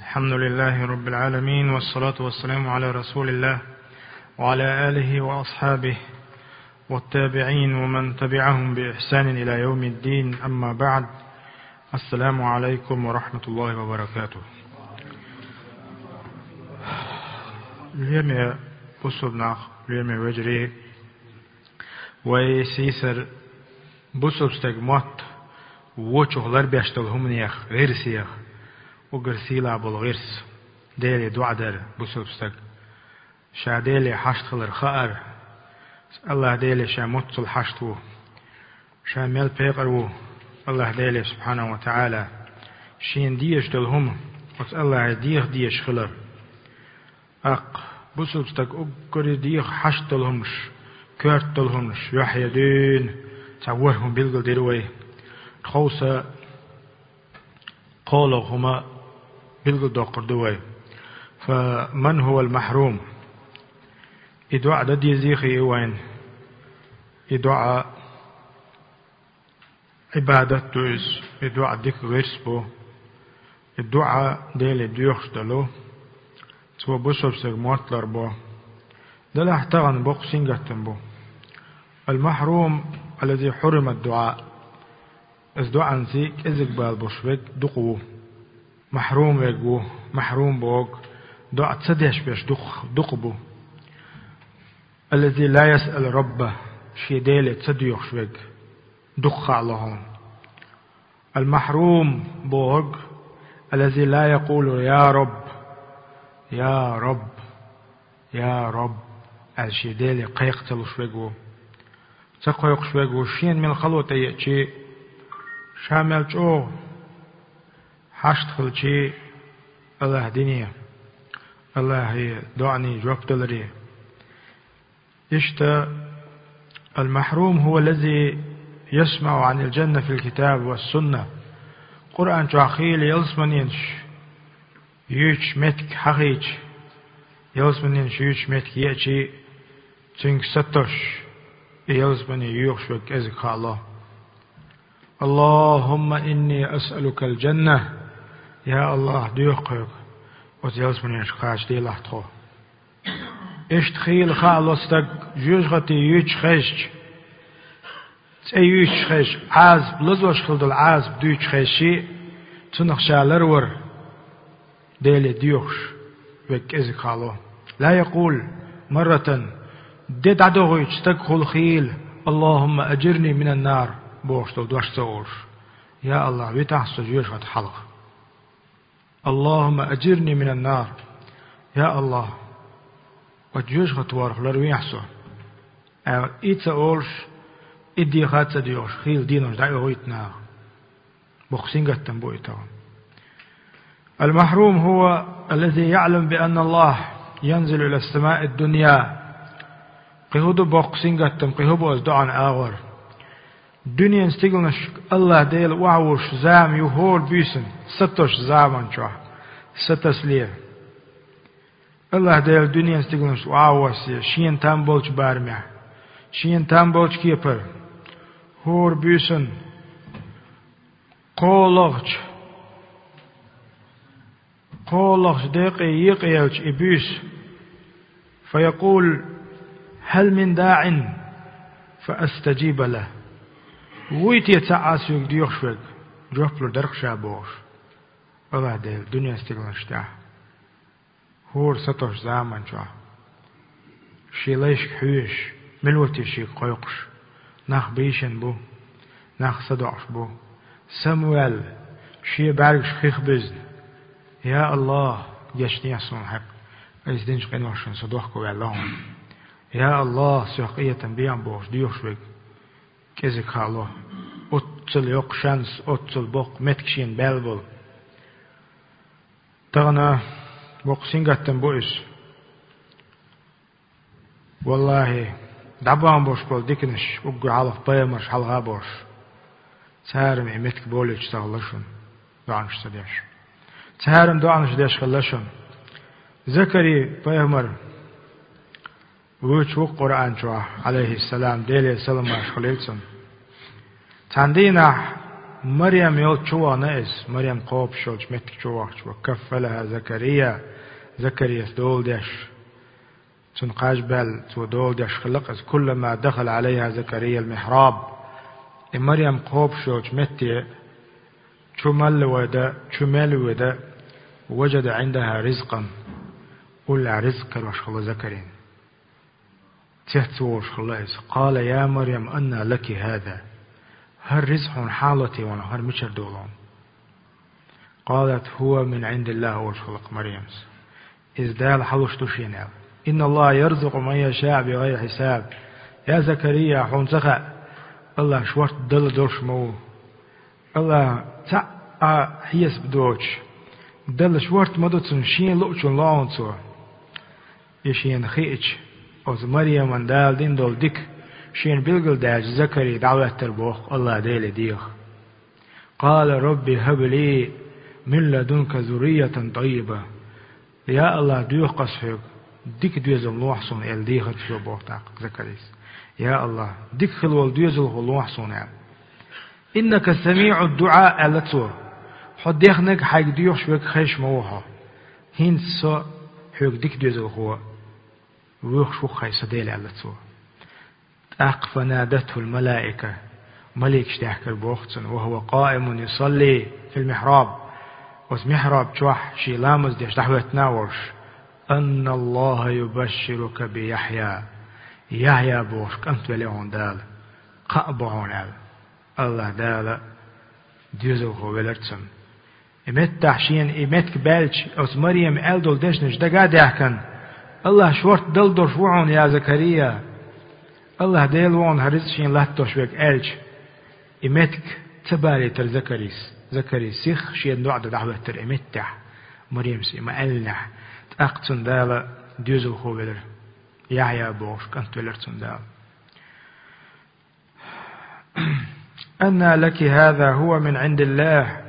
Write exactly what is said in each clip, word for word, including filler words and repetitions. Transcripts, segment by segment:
الحمد لله رب العالمين، والصلاة والسلام على رسول الله وعلى آله وأصحابه والتابعين ومن تبعهم بإحسان إلى يوم الدين. أما بعد، السلام عليكم ورحمة الله وبركاته. اليوم بصبنا اليوم وجري ويسيسر بصبستك موت ووچوغلر بيشتغلهم نيخ غيرسيخ وغرسيلا بالغرس ديلي دعا در بصبستك شا ديلي حشتخلر خائر الله ديلي شا متصل حشتو شا ميل بيقرو الله ديلي سبحانه وتعالى شين ديش دلهم وس الله ديخ ديش خلر اق بصبستك اقري ديخ حشت دلهمش كرت دلهمش يحيى دين تعورهم بلغل ديروي خوصة قالوا هما بلغل دقر دوي. فمن هو المحروم؟ إدعاء ددي زيخي وين إدعاء عبادة دوز إدعاء ديك غيرسبو إدعاء ديلي ديوخش دلو سوى بصر سيغموتلر بو دل احتغن بوق سنغتن بو. المحروم الذي حرم الدعاء از دعاء زيك ازك بالبوشوك دقو محروم يقو محروم بوك دعاء تصديش بيش دق دقبو. الذي لا يسأل ربه شي ديلي تصديوخ شوك دق علىهم. المحروم بوك الذي لا يقول يا رب يا رب يا رب الشي ديلي قيقتل شوكو تقويق شوكو شين من خلوة يأتي شامل جو حشت خلشي الله دنيا الله دعني جواب دلري. اشتا المحروم هو الذي يسمع عن الجنة في الكتاب والسنة قرآن تعخيل يلسمن ينش يوش متك حقيج يلسمن ينش يوش متك يأتي تنك ستش يلسمن يوش وك ازك الله. اللهم إني أسألك الجنة يا الله ديوقك وتيلس من يشخاش دي لحظة إشت خيل خالصتك جوجغتي يوش خيش تي يوش خيش عازب لزوش خلد العازب ديوش خيشي تنخ شالرور ديلي ديوخش وك إزك خالو لا يقول مرة ديد عدوغيش تكخل خيل اللهم أجرني من النار بوشتو دوش تور يا الله بيتحسو جيوش وتحلق اللهم أجرني من النار يا الله وجيوش وتوارخ لروي يحسو إيتسا أولش إدي خاتسا ديوش خيل دينوش دعي ويتنا بخسين قتن بويتا. المحروم هو الذي يعلم بأن الله ينزل إلى السماء الدنيا قهودو بخسين قتن قهوبو أزدعان آغر دنيا استيقلنش الله ديل وعوش زام يهور بيسن ستوش زامان شوه ستسليه الله ديل دنيا استيقلنش وعوش شين تام بولش بارمع شين تام بولش كيبر هور بيسن قولغش قولغش ديقي يقيلش إبيس فيقول هل من داع فأستجيب له ويت يتعاس يقديوخ شوك جوفلو درق شابوش الله ديل دنيا استيقلنش تاع هور ستوش زامن شوه شي ليش حويش ملوتي شي قيقش ناخ بيشن بو ناخ صدعش بو سموال شي بارقش خيخ بزن يا الله يشني يصون حق ازدنش قنوشن صدوحكو واللهم يا الله سيقية تنبيان بوش ديوخ شوك كذا خالو أتصل يق شانس أتصل بق متكشين بلبل تغنى بق سينغتن بويس والله دعبان بوش بول ديكنش وقع على بيمرش حلغا بوش تهارم متك بوليش تغلشون دعنش تديش تهارم دعنش ديش خلشون زكري بيمر ووش وق قرآن شوه عليه السلام ديلي سلام ماش خليلسن تاندينا مريم يوت شو ناس مريم قوب شوج متك شوش وكفلها زكريا زكريا دول داش تنقاش بل تو دول داش خلق كلما دخل عليها زكريا المحراب مريم قوب شوج متي شمل ودا شمل ودا وجد عندها رزقا قل رزق وشخل زكرين تهتوش خلاص قال يا مريم أن لك هذا هل رزق حالتي وانا هل مشر دولون قالت هو من عند الله وشخلق مريم إذ دال حلوش تشينال إن الله يرزق من يشاء بغير حساب يا زكريا حون سخا الله شورت دل دوش مو الله تع حيس بدوش دل شورت مدوتن شين لؤشن لاونسو يشين خيج أوز مريم من دال دين دول ديك شين بلغل داج زكري دعوة تربوخ الله ديل ديخ قال ربي هب لي من لدنك ذرية طيبة يا الله ديوخ قصفك ديك ديزل لوحصون ال ديخر شو بوختاق زكريس يا الله ديك خلول ديزل لوحصون ال إنك سميع الدعاء لتو حد يخنك حق ديوخ شوك خيش موها هين سو حق ديك ديزل هو ويخ شو خيس ديل لتو أق فنادته الملائكة ملك شتحك البوختن وهو قائم يصلي في المحراب ومحراب شوح شي لامز ديش دحوة ناورش أن الله يبشرك بيحيى يحيى بوش كنت وليون دال قابعون ال الله دال ديوزو هو ولرتسن إمت تحشين إمت كبالش أوس مريم ألدول دشنش دقا داكن الله شورت دل دور شوعون يا زكريا الله ديلون هرزشين لاتوش بك ألج إمتك تبالي تر زكريس زكريس سيخ شين دعد دعوة تر إمتح مريم سيما ألنح تأقتن دالا ديوزل خوبلر يحيى بوش كنت ولرتن دال أن لك هذا هو من عند الله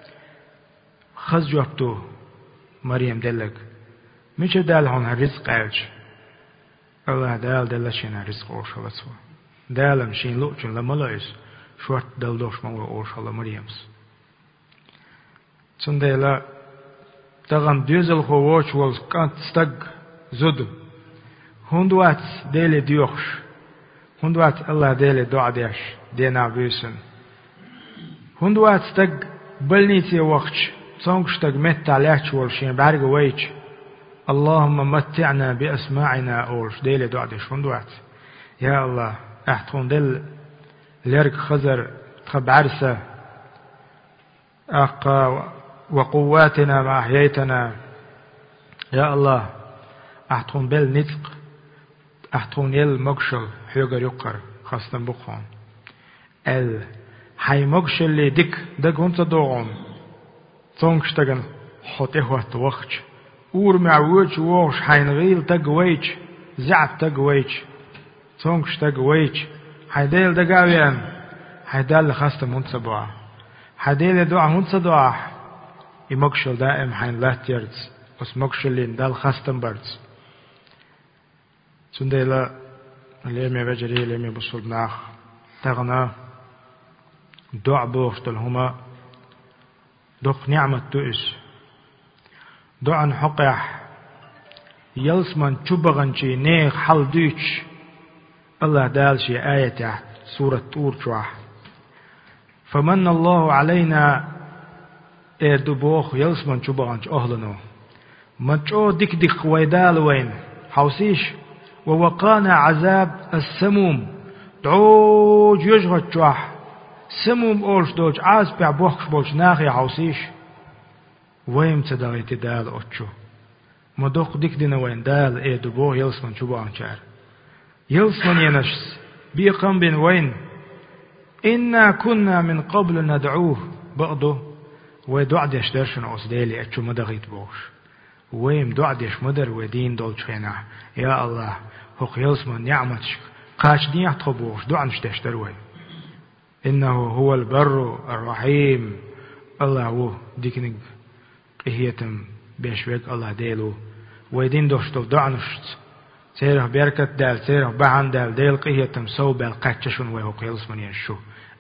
خزجبتو مريم دلك مش دال هون هرزق ألج الله دال دلشين رزق أوش الله سوا دالم شين لوجن لما لويس شورت دل دوش مولو أوش الله مريمس تندلا تغم ديزل خووش والز كانت استق زد هندوات ديلي ديوخش هندوات الله ديلي دعا ديش دينا بيسن هندوات استق بلنيتي وقش صنقش تق متع لاتش والشين بعرق ويش اللهم متعنا بأسماعنا أولش ديلي دعدي شوندوات يا الله احتون دل لرق خزر تخب عرسة أقا وقواتنا ما أحييتنا يا الله احتون بل نتق احتون يل مقشل حيوغر يقر خاصة بخون ال حي مقشل لي ديك دق ونت دوغون تونكشتغن حوته وقت وقت اور معوج ووش حينغيل تقويج زعب تقويج تونكش تقويج حيديل دقاويان حيدال خاصة منتصبع حيديل دعا منتصدع يمكشل دائم حين لا تيرز بس مكشلين دال خاصة برز سنديلا ليمي بجري ليمي بصول ناخ تغنى دع بوشتل هما دق نعمة تؤس دعن حقح يلسمن شبغنشي نيخ حل ديش الله دالشي آية تحت سورة طور شوح فمن الله علينا اردبوخ يلسمن شبغنش أهلنو منشو ديك ديك ويدال وين حوسيش ووقانا عذاب السموم دعوج يجغد شوح سموم أولش دوج عاز بيع بوخش بولش ناخي حوسيش ويم تدغيت دال أتشو مدوخ ديك دينا وين دال ايه دبوه يلسمن شبو انشار يلسمن ينشس بيقم بين وين إنا كنا من قبل ندعوه بقضو ودعد يشدرشن أصدالي أتشو مدغيت بوش ويم دعد يش مدر ودين دول شخينا يا الله هق يلسمن نعمتش قاش دين يحطبوش دعنش تشتروي إنه هو البر الرحيم الله هو ديكنك قهيتم بيشوك الله ديلو ويدين دوشتو دعنشت سيره بيركت دال سيره بحن دال ديل قهيتم سو بالقاتششون ويهو قيلس من ينشو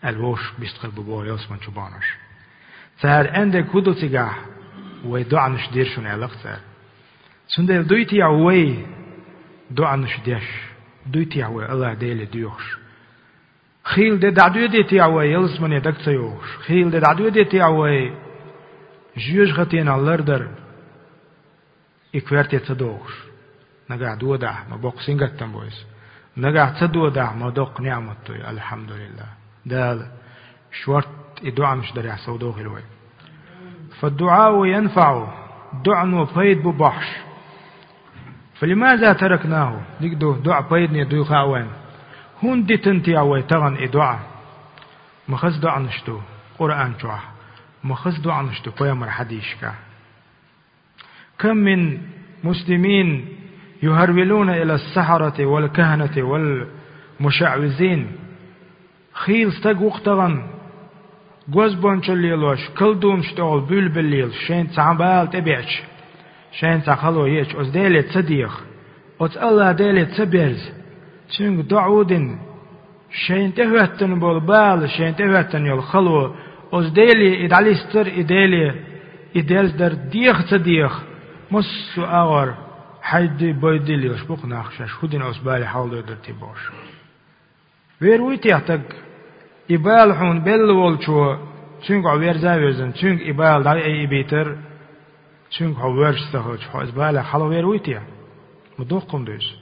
الوش بيستقل ببور يوسمن شبانش سهر عندك هدو تجاه ويدعى نشدير شون علاق سهر سندر دويتي عوي دعى نشديش دويتي عوي الله ديلي ديوش خيل دي دعدو ديتي عوي يلسمن يدك تيوش خيل دي دعدو ديتي عوي جيوش غتين اللردر إكوارتي تدوش نقع دو دع ما بوق سنجت تنبويس نقع تدو دع ما دوق نعمتو الحمد لله دال شورت الدعاء مش دريع سودوه الوي فالدعاء ينفع دعاء وفيد ببحش فلماذا تركناه نقدو دعاء بيدني دو خاوين هون دي تنتي عوي تغن إدعاء مخص دعاء نشتو قرآن جواه مخص دعاء نشتو فيامر حديشك كم من مسلمين يهرولون إلى السحرة والكهنة والمشعوذين خيل استق وقتغن جوز بونشليلوش كل دوم شتغل بول بالليل شين تعبال تبيعش شين تخلو يش أز ديلي تصديق أز الله ديلي تصبرز شين دعودن شين تهوتن بالبال شين تهوتن يلخلو أز ديلي إدعلي ستر إديلي إديلز در ديخ تصديق مسو أغر حيدي بيدلي وشبق ناخشش خدين أسبالي حول در تبوش ويرويت يحتاج إبال حون بل والشو شنك عوير زاويرزن شنك إبال داي أي بيتر شنك عوير استخرج حو إسبالي حلو ويرويت يا مدوقكم دوش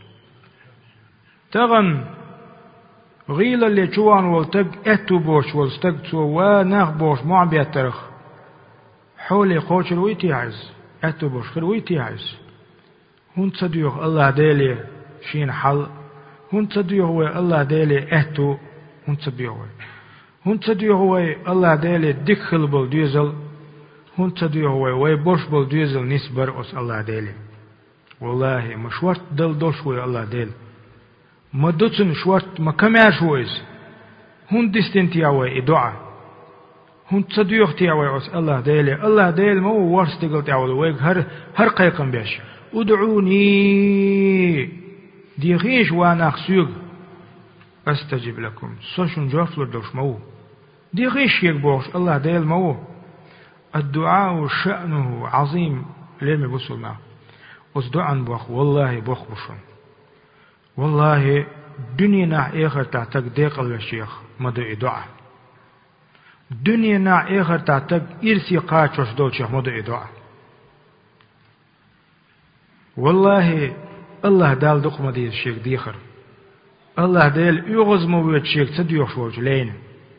تغن غيل اللي شوان والتق اتو بوش والستق تو وناخ بوش مع بيترخ حولي خوش الويتي عز اتو بوش خير ويتي عز هون تصديق الله ديلي شين حل هون تصديق هو الله ديلي اتو هون تصديق هو هون تصديق هو الله ديلي دخل بول ديزل هون تصديق هو وي بوش بول ديزل نسبر اس الله ديلي والله مشورت دل دوش هو الله ديل ما دوتن شورت ما كماش ويز هون ديستنتي هو ادعاء هون تصديق تي هو اس الله ديلي الله ديل مو ورستقل تي هو هر هر قيقم بيش ادعوني دي غيش وانا خسوق استجب لكم سوشن جوفلر دوش مو دي غيش يكبوش الله ديل مو الدعاء شأنه عظيم لما بوصلنا وصدعا بوخ والله بوخ بوشن والله دنيا آخر تعتق ديق الشيخ مدى دعاء دنيا آخر تعتق إرسي قاتشوش دول شيخ مدى دعاء والله الله دال دق مدى الشيخ ديخر الله دال يغز مويت شيخ تديوخ شوج لين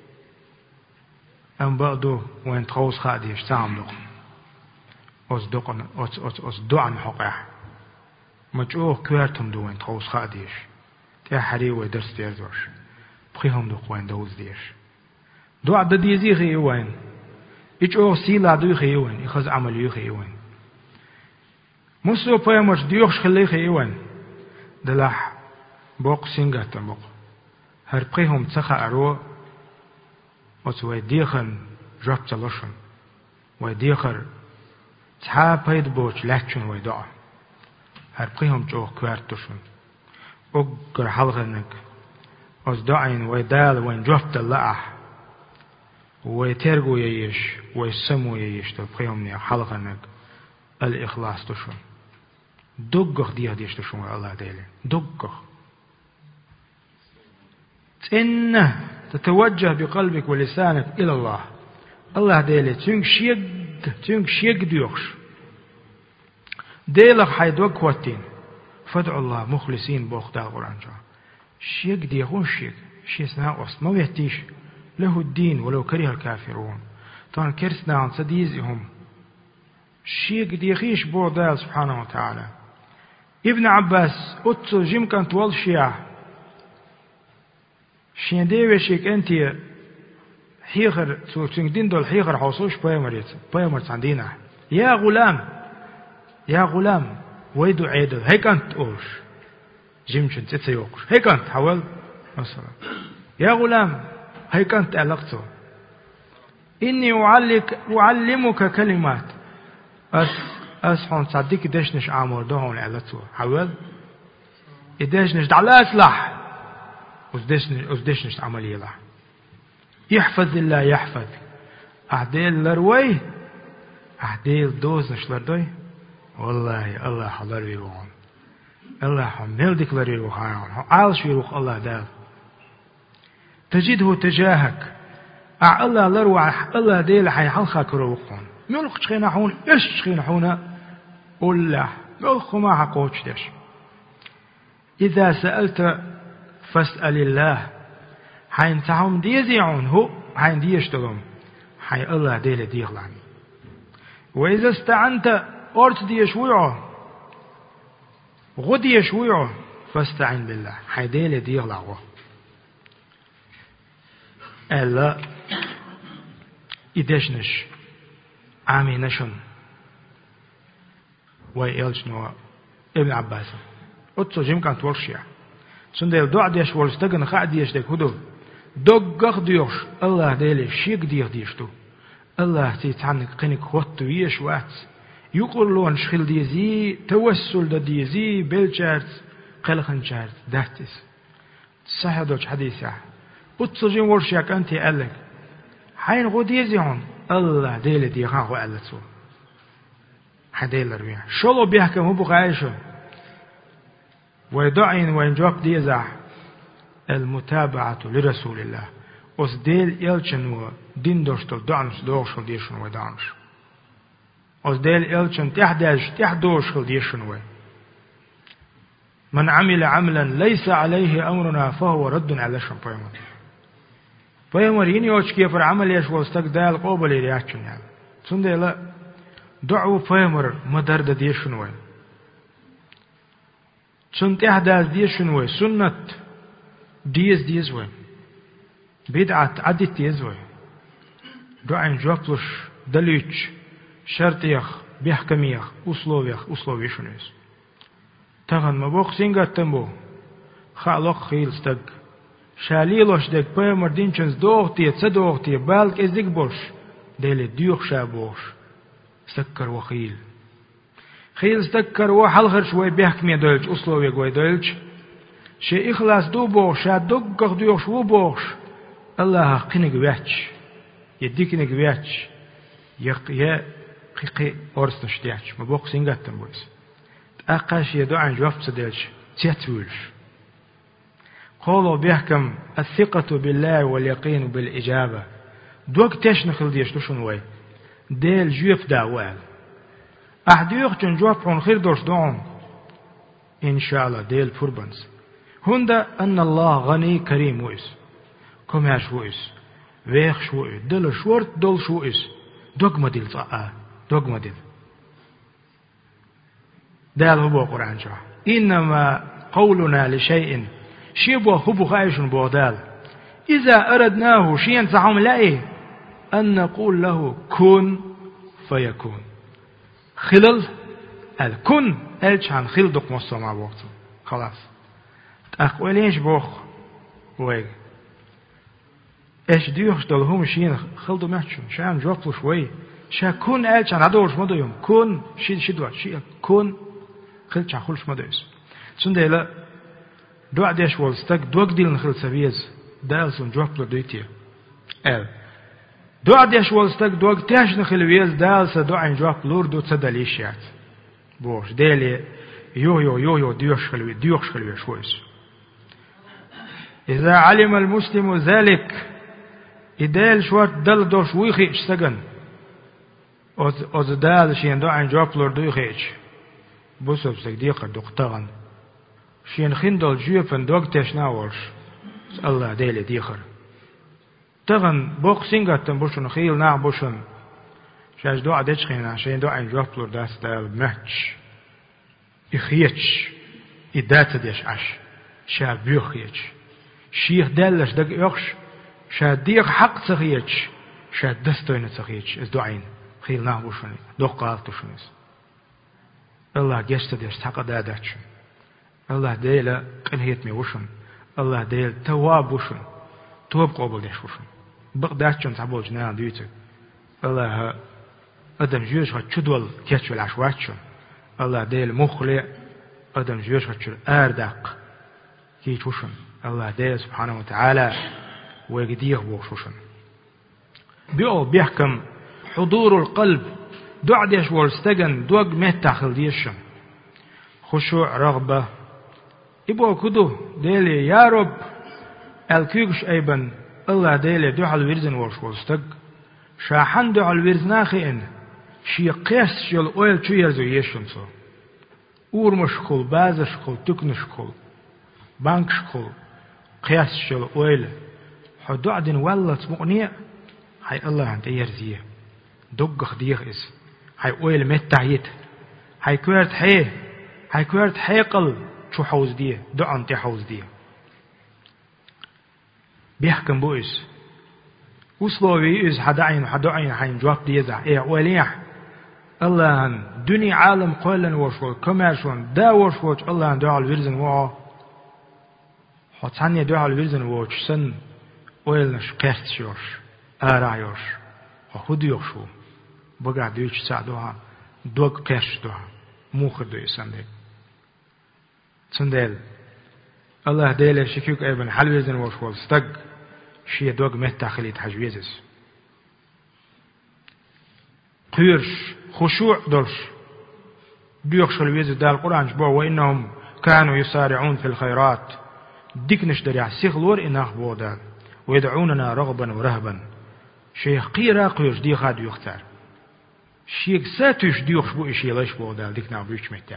أم بعدو وين تخوص خاديش سام دق أس دقن أس أس أس دعن حقه مجوه كوارتم دو وين تخوص خاديش تيا حري ودرس ديرزوش بخيهم دق وين دوز ديش دعاء دديزي خي وين إجوه سيلا دو خي وين إخذ عمل يخي وين مسلو بيمش ديوخش خلي خي وين دلح بوق سنجات بوق هر بخيهم تسخى أرو وتوي ديخن جاب تلاشن وديخر تحا بيد بوش لاتشن ويدعا هر بخيهم جوه كوارتوشن أقر حلغنك أصدعين ويدال وين جفت اللقح ويترقو ييش ويسمو ييش تبخيهم نيا حلغنك الإخلاص تشون دقخ ديه ديش تشون الله ديلي دقخ إنه تتوجه بقلبك ولسانك إلى الله الله ديلي تنك شيق تنك شيق ديوخش ديلك حيدوك واتين فادعوا الله مخلصين بوخ دال قرآن جا شيق ديخون شيق شيء سناء أصل ما يهتيش له الدين ولو كره الكافرون طبعا كرسنا عن سديزهم شيق ديخيش بو دال سبحانه وتعالى ابن عباس أتسو جيم كانت والشيع شين ديوه شيك انتي حيخر سو تنجدين دول حيخر حوصوش بايمريت بايمرت عندنا يا غلام يا غلام ويدو عيدو هيك انت اوش جيمشن تتسيوقش هيك انت حاول مثلا يا غلام هيك انت علاقته إني أعلك أعلمك كلمات أس أس حون صديق دشنش عمر دهون علاقته حاول إدشنش دعلا أسلح وزدشنش وزدشنش عملية له يحفظ الله يحفظ أعديل لروي أعديل دوز نشلردوي والله الله حضر يروحون الله حمل ديكلر يروحون عالش يروح الله دال تجده تجاهك أع الله لروع الله ديل حي حلخك روحون ملخ شخينا حون إيش شخينا حونا الله ملخ ما حقوش ديش إذا سألت فاسأل الله حين تعهم ديزيعون هو حين ديشتغم حين الله ديل ديغلاني وإذا استعنت أرت ديشويعه غد يشويعه فاستعن بالله حين ديل ديغلانه ألا إدشنش عامي نشن ويلشنوا ابن عباس أتصو جيم كانت ورشيع سندل دع ديش ورستغن خا ديش دك هدو دغ ديوش الله ديل شيك دير ديشتو الله تيتعنك قنك خوت ويش وات يقولون شخل ديزي توسل د ديزي بلچارت قلخن چارت داتس صحدوش حديثه أتصو جيم ورشيع كانت قالك حين غديزيون الله ديل دي خان خو قالتو حديل ربيع شلو بيحكم هو بقايشو ويدعين وين جواب ديزع المتابعة لرسول الله أس ديل يلچن و دين دوشتل دعنش دوشل ديشن و دعنش أس ديل يلچن تحداج تحدوشل ديشن و من عمل عملا ليس عليه أمرنا فهو رد على شمبيمون فيمر ينيوش كيف العمل يشوال استقدال قوبل يرياتشن يعني سنده لا دعو فيمر مدرد ديشن و سنت احداث ديشن و سنة ديز ديز و بدعة عدت ديز و دعين جوابلش دليش شرطيخ بيحكميخ أسلوبيخ أسلوبيشنويس تغن مبوخ سنگت تنبو خالق خيل استق شاليلوش دك بيمر دينشنز دوغتي تصدوغتي بالك ازدك بوش ديلي ديوخ شابوش سكر وخيل خيل سكر وحلغر شوي بيحكمي دولج أسلوبي قوي دولج شي إخلاص دو بوش شا دقق ديوخ شو بوش الله قنق وياتش يديك نق وياتش يق يا قيقي أورس نشتياتش مبوخ سنگت تنبويس أقاش يدو عن جواب صديلش تيتولش قولوا بيحكم الثقة بالله واليقين بالإجابة دوك تيش نخل ديش دوشن وي ديل جيف داوال أحديوخ جن جواب عن خير دوش دون إن شاء الله ديل فربنس هندا أن الله غني كريم ويس كم هاش ويس ويخ شوي دل شورت دول شويس دوك مديل صاء دوك مديل دال هو قرآن شاه إنما قولنا لشيء شيبوا هبو خايش بودال إذا أردناه شيئا تعم لأيه أن نقول له كن فيكون خلل الكن ألش عن خل دق مصر مع وقت خلاص أقوليش بوخ ويج إيش ديوش دلهم شيئا خلدو محشون شان جوابلو شوي شا كن ألش عن عدوش مدو يوم كن شيد شدوات شيئا كن خلش عن خلش مدو يس سنده لا دو عديش والستك دوك ديل نخل سبيز دالسون جوابلو دويتي ال دو عديش والستك دوك تاش نخل ويز دالسا دو عين جواب لور دو تصداليشيات بوش ديلي يو يو يو يو ديوش خلوي ديوش خلوي شويس إذا علم المسلم ذلك إدال شوات دل دوش ويخيش سجن أز أز دال شين دو عين جواب لور دويخيش بوسب سجديقة دقتغن شين خندل جيفن دوغ تشناورش الله ديلي ديخر تغن بوق سينغتن بوشن خيل نا بوشن شاش دو عدش خينا شين دو عين جوابلور داس دال ماتش إخيتش إدات ديش عش شا بيخيتش شيخ دالش دق يخش شا ديق حق سخيتش شا دستوين سخيتش از دو عين خيل نا بوشن دو قالتو شنيس الله جشت ديش تاقا داداتش الله ديلا قنهيت مي وشن الله ديل تواب وشن تواب قبل ديش وشن بغداتشن تعبول جنان ديوتك الله أدم جيوش هتشدول كيتشول عشواتشن الله ديل مخلع أدم جيوش هتشول آردق كيت وشن الله ديل سبحانه وتعالى ويقديه بوش وشن بيقول بيحكم حضور القلب دع ديش والستجن دوق متاخل ديشم خشوع رغبة إبو كدو ديلي يا رب الكيكش أيبن الله ديلي دع الويرزن ورش والستج شاحن دع الويرزناخين شي قيس شل أويل شو يرزو يشن صو أور مشكل باز شكل تكن شكل بانك شكل قياس شل أويل حدو عدن والله تمقنية هاي الله أنت يرزيه دق خديخ إس هاي أويل متعيت هاي كويرت حي هاي كويرت حيقل شو حوز ديه دو أنت حوز ديه بيحكم بو إس وصلوي إس حدعين حدعين حين جواب ديزع إيه أوليح الله أن دني عالم قولا وشول كماشون دا وشوش الله أن دعا الويرزن وعا حتاني دعا الويرزن وعش سن أولنش قرت شوش آرا يوش وخود يوشو بقى دوش سعدوها دوغ قرش دوها موخر دوي سندل سندل الله ديله شكيوك أيبن حل ويرزن وشول ستق شي دوغ مهتا خليت حجويزس قيرش خشوع درش بيخش الويز دال القرآن جبوا وإنهم كانوا يسارعون في الخيرات ديك نشدري على السيخلور إنه بودال ويدعوننا رغبا ورهبا شيخ قيرا قيرش دي خاد يختار شيخ ساتوش ديوخش بو إشي ليش بودال ديك نعبيش مهتا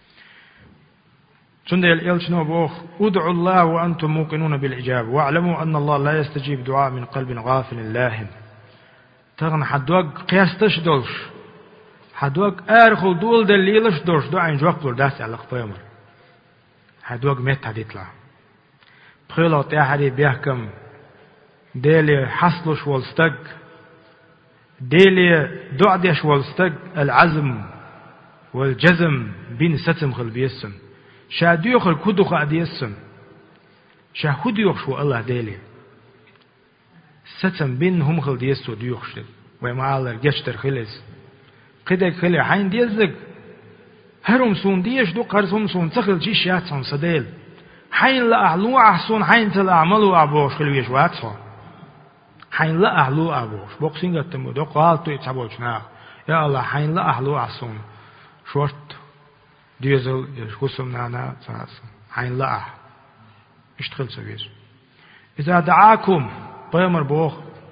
سندل إلشنو بوخ ادعوا الله وأنتم موقنون بالإجابة واعلموا أن الله لا يستجيب دعاء من قلب غافل لاهن تغن حدوق قياس تشدلش حدوق آرخل دول دليلش دورش دو عين جواب دور داسي على قبيمر حدوق ميت هديتلا بخيلو تاحري بيحكم ديلي حصلش والستق ديلي دعديش والستق العزم والجزم بين ستم خل بيسن شا ديوخ الكدوخ عديسن شا خديوخ شو الله ديلي ستم بين هم خل ديسو ديوخ شد ويمعالر جشتر خلص قدك خلي حين ديزك هرم سون ديش دو قرصهم سون تخل جي شات سون صديل حين لا أعلو أحسون حين تلا عملوا أبوش خلويش واتسون حين لا أعلو أبوش بوكسينغ التمو دو قالتو يتسابوش ناخ يا الله حين لا أعلو أحسون شورت ديزل يشخصم نانا ساسا حين لا أح اشتغل سويش إذا دعاكم بيمر بوخ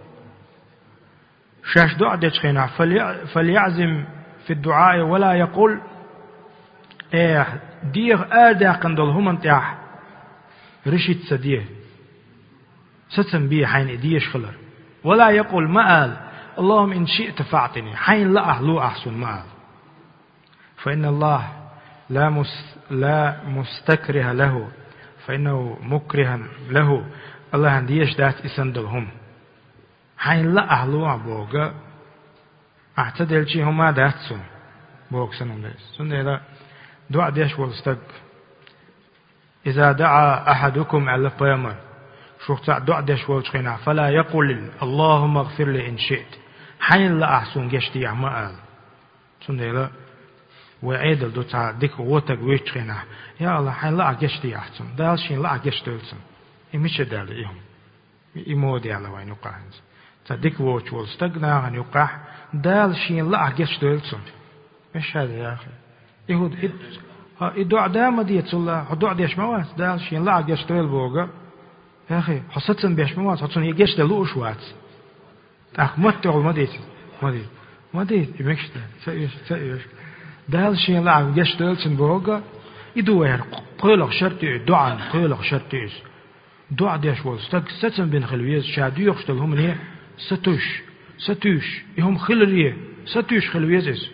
شاش دعاء ديشخينا فليعزم في الدعاء ولا يقول ايه ديغ آدا قندل هم انتاح رشد سديه ستم بيه حين اديش خلر ولا يقول ما قال اللهم إن شئت فاعطني حين لا أهلو أحسن ما قال فإن الله لا, مس لا مستكره له فإنه مكره له الله ديش دات إسندلهم حين لا أهلو أبوغا أعتدل شي هما داتسون بوغ سنم ليس سنة لا دعا ديش والستق إذا دعا أحدكم على القيامة شوخت دعا ديش والشخينا فلا يقول اللهم اغفر لي إن شئت حين لا أحسن جشتي عمال سنة لا وعيدل دوتا ديك ووتك ويشخينا يا الله حين لا جشتي أحسن دال شين لا جشت ألسن إمشي دال إيهم إمودي على وين يقعنز تديك ووش والستقنا عن يقع دال شين لا جشت ألسن إيش هذا يا أخي يهود الدعاء دام ديت الله الدعاء ديش مواس دال شين لا جشت البوغا يا أخي حصتن بيش مواس حصتن يجشت لوش وات أخ متى ما ديت ما ديت ما ديت يمشي سيش سيش دال شين لا جشت ألسن بوغا يدوير قيلق شرطي دعاء قيلق شرطي دعاء ديش والستق ستن بين خلويز شادو يخشتلهم نيه ستوش ستوش يهم خلريه ستوش خلويز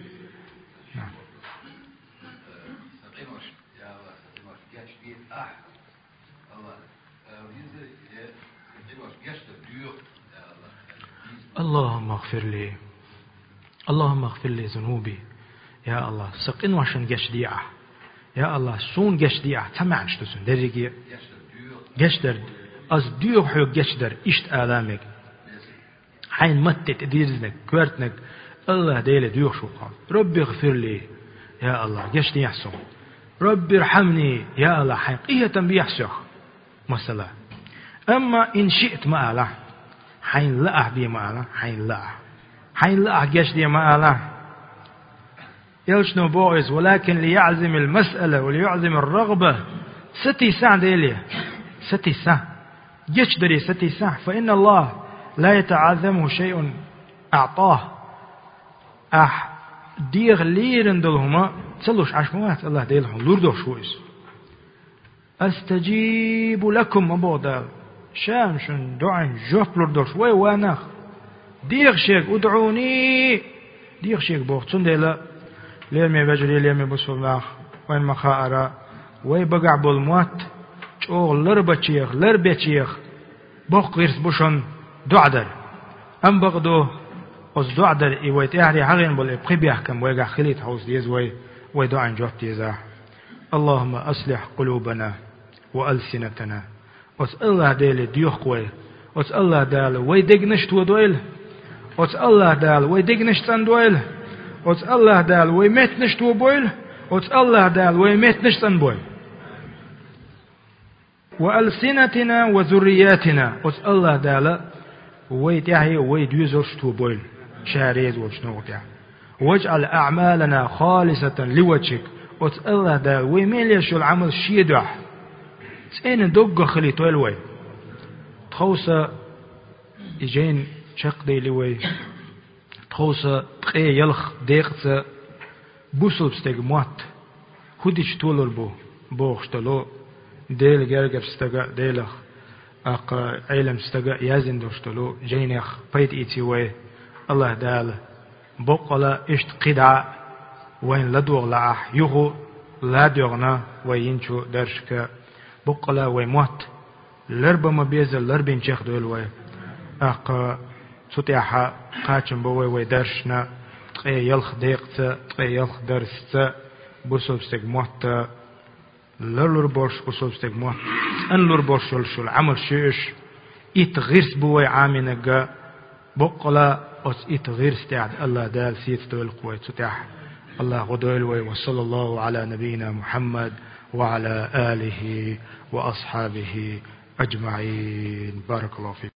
اللهم اغفر لي اللهم اغفر لي ذنوبي يا الله سقين واشن جشديعة يا الله سون جشديعة تمعن شتسون درجي جشدر از ديو حيو جشدر اشت آلامك حين متت ديرزنك كورتنك الله ديله ديو شو قال ربي اغفر لي يا الله جشديع سون ربي ارحمني يا الله حقيقة بيحسخ مثلا أما إن شئت ما أله حين لا دي ما حين لا حين لا جش دي ما لا يلشنو بويز ولكن ليعزم المسألة وليعزم الرغبة ستي ساعة ديليا ستي ساعة جش دري ستي ساعة فإن الله لا يتعاظمه شيء أعطاه أح ديغ ليرن دلهما تسلوش عشموات الله ديلهم لوردو شويس أستجيب لكم أبو دال شامشن دعين جوف لوردو شوي وانخ ديغ شيك ادعوني ديغ شيك بوغ تندلا ليمي بجري ليمي بسولاخ وين مخاءرا وي بقع بالموت شوغ لربا شيخ لربا شيخ بوغ غيرس بوشن دعدر أم بغدو أز دعدر إيوي تيهري حغين بول إبقي بيحكم ويقع خليت حوز ديز وي وي دعين جوف ديزا اللهم أصلح قلوبنا وألسنتنا وس الله ديلي ديوخ قوي وس الله دال وي دقنشت ودويل وس الله دال وي دقنشت اندويل وس الله دال وي متنشت وبويل وس الله دال وي متنشت انبويل وألسنتنا وذرياتنا وس الله دال وي تيهي وي ديوزرشت وبويل شاريز وشنو تيهي واجعل أعمالنا خالصة لوجهك وس الله دال وي ميليشو العمل شيدح سين دوغ خلي تويلوي تخوصة إجين شق دي لوي تخوصة تقي يلخ ديقت بوصل بستيق موات هوديش تولر بو بوغشتلو ديل جرجب ستقا ديلخ أق علم ستقا يازن دوشتلو جينيخ بيت إيتي وي الله دال بقلا إشت قدع وين لدوغ لعح يغو لا دوغنا وينشو درشك بقلا ويموت لرب ما بيزل لربين شيخ دول وي أق سطيحة قاتشن بوي ويدرشنا تقي يلخ ديقت تقي يلخ درست بوصل بستيق موت لرلور بورش بوصل بستيق موت أن لور بورش شل عمل شيش إتغيرس بوي عامنك بقلا أس إتغيرس تعد الله دال سيت دول قوي سطيحة الله غدول وي وصلى الله على نبينا محمد وعلى آله وأصحابه أجمعين بارك الله فيكم.